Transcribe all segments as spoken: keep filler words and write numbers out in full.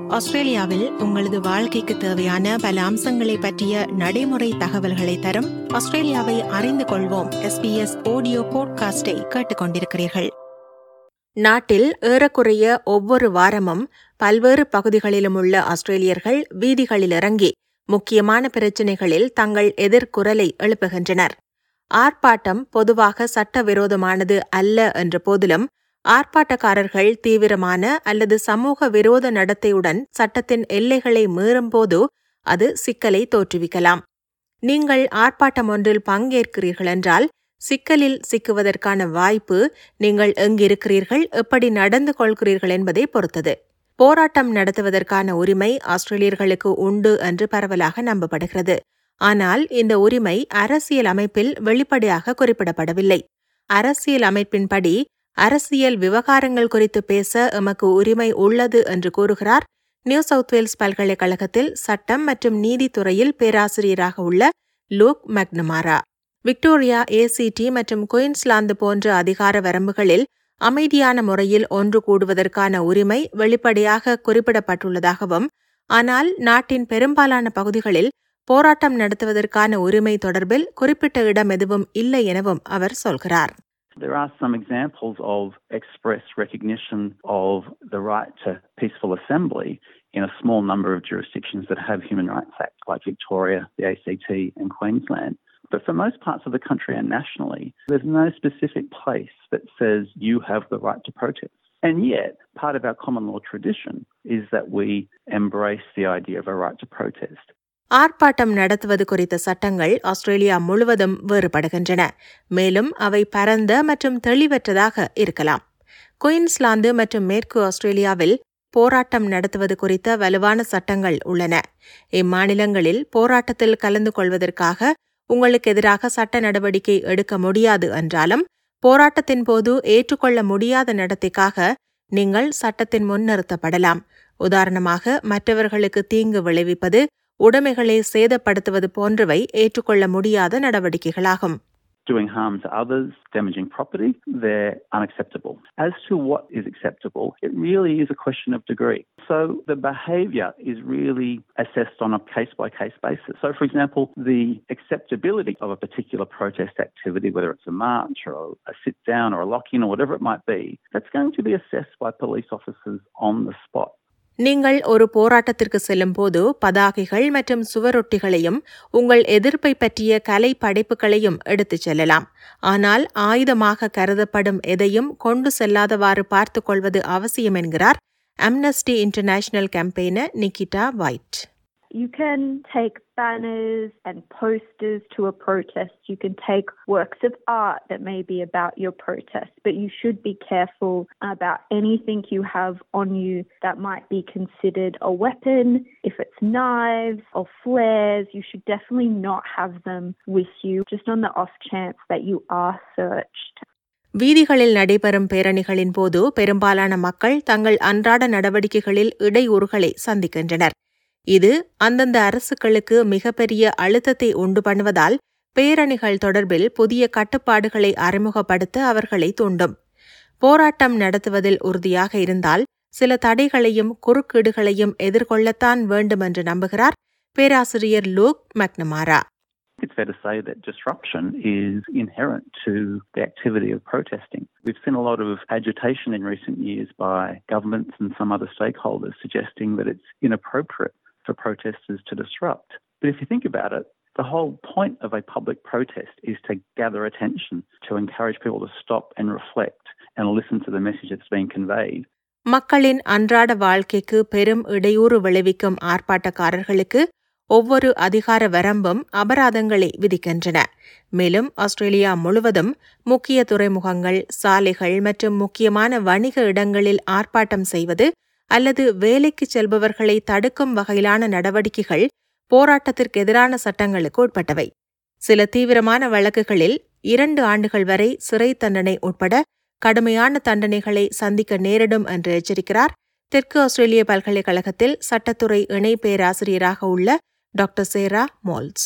ஆஸ்திரேலியாவில் உங்களது வாழ்க்கைக்கு தேவையான பல அம்சங்களை பற்றிய நடைமுறை தகவல்களை தரும் ஆஸ்திரேலியாவை அறிந்து கொள்வோம் எஸ்பிஎஸ் ஆடியோ பாட்காஸ்டை கேட்டுக்கொண்டிருக்கிறீர்கள். நாட்டில் ஏறக்குறைய ஒவ்வொரு வாரமும் பல்வேறு பகுதிகளிலும் உள்ள ஆஸ்திரேலியர்கள் வீதிகளில் இறங்கி முக்கியமான பிரச்சினைகளில் தங்கள் எதிர்குரலை எழுப்புகின்றனர். ஆர்ப்பாட்டம் பொதுவாக சட்டவிரோதமானது அல்ல என்ற போதிலும் ஆர்ப்பாட்டக்காரர்கள் தீவிரமான அல்லது சமூக விரோத நடத்தையுடன் சட்டத்தின் எல்லைகளை மீறும்போது அது சிக்கலை தோற்றுவிக்கலாம். நீங்கள் ஆர்ப்பாட்டம் ஒன்றில் பங்கேற்கிறீர்கள் என்றால் சிக்கலில் சிக்குவதற்கான வாய்ப்பு நீங்கள் எங்கிருக்கிறீர்கள், எப்படி நடந்து கொள்கிறீர்கள் என்பதை பொறுத்தது. போராட்டம் நடத்துவதற்கான உரிமை ஆஸ்திரேலியர்களுக்கு உண்டு என்று பரவலாக நம்பப்படுகிறது. ஆனால் இந்த உரிமை அரசியல் அமைப்பில் வெளிப்படையாக குறிப்பிடப்படவில்லை. அரசியல் அமைப்பின்படி அரசியல் விவகாரங்கள் குறித்து பேச எமக்கு உரிமை உள்ளது என்று கூறுகிறார் நியூ சவுத் வேல்ஸ் பல்கலைக்கழகத்தில் சட்டம் மற்றும் நீதித்துறையில் பேராசிரியராக உள்ள லூக் மெக்னமாரா. விக்டோரியா, ஏசிடி மற்றும் குயின்ஸ்லாந்து போன்ற அதிகார வரம்புகளில் அமைதியான முறையில் ஒன்று கூடுவதற்கான உரிமை வெளிப்படையாக குறிப்பிடப்பட்டுள்ளதாகவும், ஆனால் நாட்டின் பெரும்பாலான பகுதிகளில் போராட்டம் நடத்துவதற்கான உரிமை தொடர்பில் குறிப்பிட்ட இடம் எதுவும் இல்லை எனவும் அவர் சொல்கிறார். There are some examples of express recognition of the right to peaceful assembly in a small number of jurisdictions that have human rights acts like Victoria, the A C T and Queensland. But for most parts of the country and nationally, there's no specific place that says you have the right to protest. And yet, part of our common law tradition is that we embrace the idea of a right to protest. ஆர்ப்பாட்டம் நடத்துவது குறித்த சட்டங்கள் Australia முழுவதும் வேறுபடுகின்றன. மேலும் அவை பரந்த மற்றும் தெளிவற்றதாக இருக்கலாம். குயின்ஸ்லாந்து மற்றும் மேற்கு ஆஸ்திரேலியாவில் போராட்டம் நடத்துவது குறித்த வலுவான சட்டங்கள் உள்ளன. இம்மாநிலங்களில் போராட்டத்தில் கலந்து கொள்வதற்காக உங்களுக்கு எதிராக சட்ட நடவடிக்கை எடுக்க முடியாது என்றாலும், போராட்டத்தின் போது ஏற்றுக்கொள்ள முடியாத நடத்தைக்காக நீங்கள் சட்டத்தின் முன் நிறுத்தப்படலாம். உதாரணமாக, மற்றவர்களுக்கு தீங்கு விளைவிப்பது, உடைமைகளை சேதப்படுத்துவது போன்றவை ஏற்றுக்கொள்ள முடியாத நடவடிக்கைகளாகும். Doing harm to others, damaging property, they're unacceptable. As to what is acceptable, it really is a question of degree. So the behaviour is really assessed on a case-by-case basis. So, for example, the acceptability of a particular protest activity, whether it's a march or a sit-down or a lock-in or whatever it might be, that's going to be assessed by police officers on the spot. நீங்கள் ஒரு போராட்டத்திற்கு செல்லும் போது பதாகைகள் மற்றும் சுவரொட்டிகளையும் உங்கள் எதிர்ப்பை பற்றிய கலை படைப்புகளையும் எடுத்துச் செல்லலாம். ஆனால் ஆயுதமாக கருதப்படும் எதையும் கொண்டு செல்லாதவாறு பார்த்துக் கொள்வது அவசியம் என்கிறார் Amnesty International campaigner Nikita White. You can take banners and posters to a protest. You can take works of art that may be about your protest, but you should be careful about anything you have on you that might be considered a weapon. If it's knives or flares, you should definitely not have them with you, just on the off chance that you are searched. வீதிகளில் நடைபெறும் பேரணிகளின் போது பெரும்பாலான மக்கள் தங்கள் அன்றாட நடவடிக்கைகளில் இடையூறுகளை சந்திக்கின்றனர். இது அந்தந்த அரசுகளுக்கு மிகப்பெரிய அழுத்தத்தை உண்டு பண்ணுவதால் பேரணிகள் தொடர்பில் புதிய கட்டுப்பாடுகளை அறிமுகப்படுத்த அவர்களை தூண்டும். போராட்டம் நடத்துவதில் உறுதியாக இருந்தால் சில தடைகளையும் குறுக்கீடுகளையும் எதிர்கொள்ளத்தான் வேண்டும் என்று நம்புகிறார் பேராசிரியர் Luke McNamara. It's fair to say that disruption is inherent to the activity of protesting. We've seen a lot of agitation in recent years by governments and some other stakeholders suggesting that it's inappropriate for protesters to disrupt. But if you think about it, the whole point of a public protest is to gather attention, to encourage people to stop and reflect and listen to the message that's being conveyed. மக்களின் அன்றாட வாழ்க்கைக்கு பெரும் இடையூறு விளைவிக்கும் ஆர்ப்பாட்டக்காரர்களுக்கு ஒவ்வொரு அதிகார வரம்பும் அபராதங்களை விதிக்கின்றன. மேலும் Australia முழுவதும் முக்கிய துறைமுகங்கள், சாலைகள் மற்றும் முக்கியமான வணிக இடங்களில் ஆர்ப்பாட்டம் செய்வது அல்லது வேலைக்கு செல்பவர்களை தடுக்கும் வகையிலான நடவடிக்கைகள் போராட்டத்திற்கு எதிரான சட்டங்களுக்கு உட்பட்டவை. சில தீவிரமான வழக்குகளில் இரண்டு ஆண்டுகள் வரை சிறை தண்டனை உட்பட கடுமையான தண்டனைகளை சந்திக்க நேரிடும் என்று எச்சரிக்கிறார் தெற்கு ஆஸ்திரேலிய பல்கலைக்கழகத்தில் சட்டத்துறை இணை பேராசிரியராக உள்ள doctor Sarah Moulds.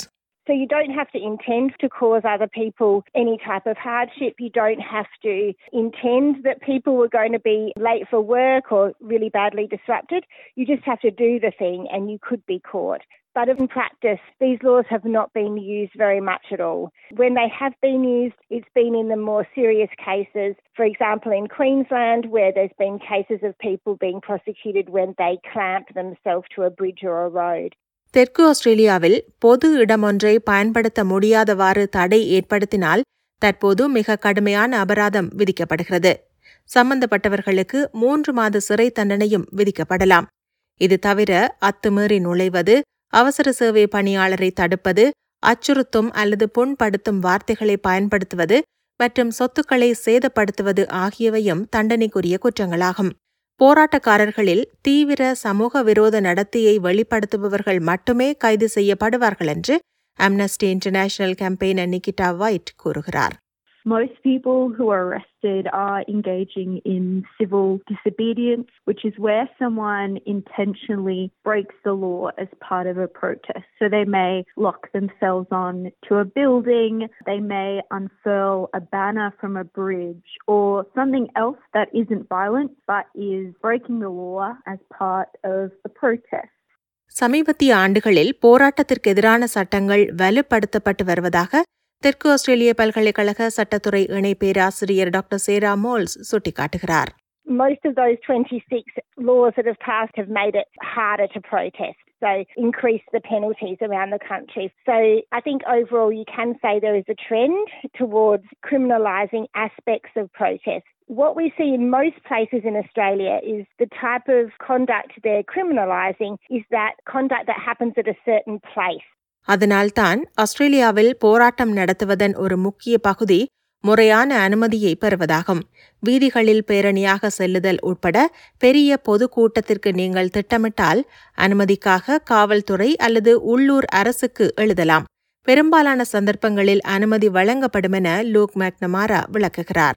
So you don't have to intend to cause other people any type of hardship. You don't have to intend that people were going to be late for work or really badly disrupted. You just have to do the thing and you could be caught. But in practice, these laws have not been used very much at all. When they have been used, it's been in the more serious cases. For example, in Queensland, where there's been cases of people being prosecuted when they clamp themselves to a bridge or a road. தெற்கு ஆஸ்திரேலியாவில் பொது இடமொன்றை பயன்படுத்த முடியாதவாறு தடை ஏற்படுத்தினால் தற்போது மிக கடுமையான அபராதம் விதிக்கப்படுகிறது. சம்பந்தப்பட்டவர்களுக்கு மூன்று மாத சிறை தண்டனையும் விதிக்கப்படலாம். இது தவிர அத்துமீறி நுழைவது, அவசர சேவை பணியாளரை தடுப்பது, அச்சுறுத்தும் அல்லது புண்படுத்தும் வார்த்தைகளை பயன்படுத்துவது மற்றும் சொத்துக்களை சேதப்படுத்துவது ஆகியவையும் தண்டனைக்குரிய குற்றங்களாகும். போராட்டக்காரர்களில் தீவிர சமூக விரோத நடத்தையை வெளிப்படுத்துபவர்கள் மட்டுமே கைது செய்யப்படுவார்கள் என்று Amnesty International campaigner Nikita White கூறுகிறார். Most people who are arrested are engaging in civil disobedience, which is where someone intentionally breaks the law as part of a protest. So they may lock themselves on to a building, they may unfurl a banner from a bridge, or something else that isn't violent but is breaking the law as part of a protest. சமீபத்திய ஆண்டுகளில் போராட்டத்திற்கு எதிரான சட்டங்கள் வலுப்படுத்தப்பட்டு வருவதாக தெற்கு ஆஸ்திரேலிய பல்கலைக்கழக சட்டத்துறை இணை பேராசிரியர் டாக்டர் சேரா மோல்ஸ் சுட்டிக்காட்டுகிறார். Most of those twenty-six laws that have passed have made it harder to protest, so increase the penalties around the country. So I think overall you can say there is a trend towards criminalising aspects of protest. What we see in most places in Australia is the type of conduct they're criminalising is that conduct that happens at a certain place. அதனால்தான் ஆஸ்திரேலியாவில் போராட்டம் நடத்துவதன் ஒரு முக்கிய பகுதி முறையான அனுமதியை பெறுவதாகும். வீதிகளில் பேரணியாக செல்லுதல் உட்பட பெரிய பொது கூட்டத்திற்கு நீங்கள் திட்டமிட்டால் அனுமதிக்காக காவல்துறை அல்லது உள்ளூர் அரசுக்கு எழுதலாம். பெரும்பாலான சந்தர்ப்பங்களில் அனுமதி வழங்கப்படும் என லூக் மேக்னமாரா விளக்குகிறார்.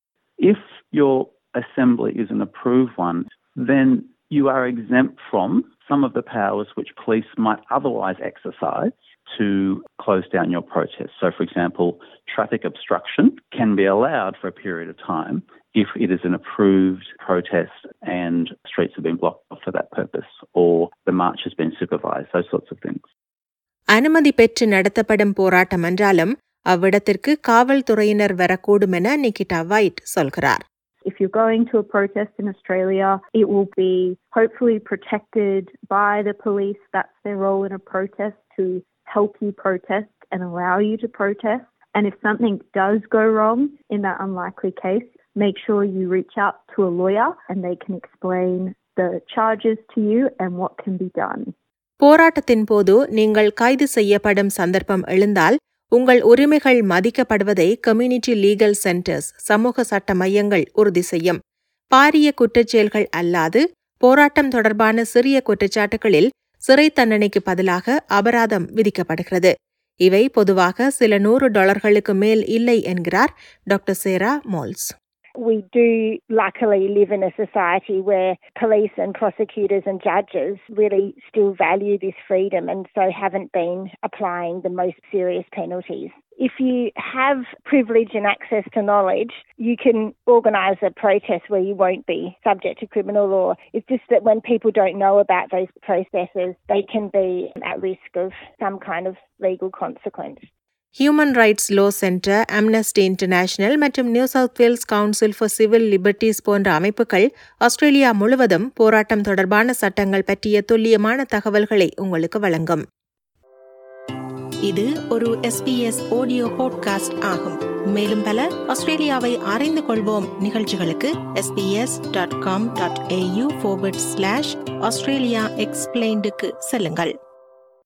If your assembly is an approved one, then you are exempt from some of the powers which police might otherwise exercise to close down your protest. So, for example, traffic obstruction can be allowed for a period of time if it is an approved protest and streets have been blocked off for that purpose, or the march has been supervised, those sorts of things. அனுமதி பெற்று நடத்தப்படும் போராட்டம் என்றாலும் அவ்விடத்திற்கு காவல்துறையினர் வரக்கூடும் என Nikita White சொல்கிறார். If you're going to a protest in Australia, it will be hopefully protected by the police. That's their role in a protest, to help you protest and allow you to protest. And if something does go wrong in that unlikely case, make sure you reach out to a lawyer and they can explain the charges to you and what can be done. போராட்டத்தின் போது நீங்கள் கைது செய்யப்படும் சந்தர்ப்பம் எழுந்தால் உங்கள் உரிமைகள் மதிக்கப்படுவதை community legal centres சமூக சட்ட மையங்கள் உறுதி செய்யும். பாரிய குற்றச்செயல்கள் அல்லாது போராட்டம் தொடர்பான சிறிய குற்றச்சாட்டுகளில் சிறை தண்டனைக்கு பதிலாக அபராதம் விதிக்கப்படுகிறது. இவை பொதுவாக சில நூறு டாலர்களுக்கு மேல் இல்லை என்கிறார் doctor Sarah Moulds. We do luckily live in a society where police and prosecutors and judges really still value this freedom and so haven't been applying the most serious penalties. If you have privilege and access to knowledge, you can organise a protest where you won't be subject to criminal law. It's just that when people don't know about those processes, they can be at risk of some kind of legal consequence. Human Rights Law Centre, Amnesty International மற்றும் New South Wales Council for Civil Liberties போன்ற அமைப்புகள் Australia முழுவதும் போராட்டம் தொடர்பான சட்டங்கள் பற்றிய துல்லியமான தகவல்களை உங்களுக்கு வழங்கும். இது ஒரு எஸ்பிஎஸ் ஆடியோ பாட்காஸ்ட் ஆகும். மேலும் பல ஆஸ்திரேலியாவை அறிந்து கொள்வோம் நிகழ்ச்சிகளுக்கு SBS dot com dot AU forward slash Australia எக்ஸ்பிளைன்டுக்கு செல்லுங்கள்.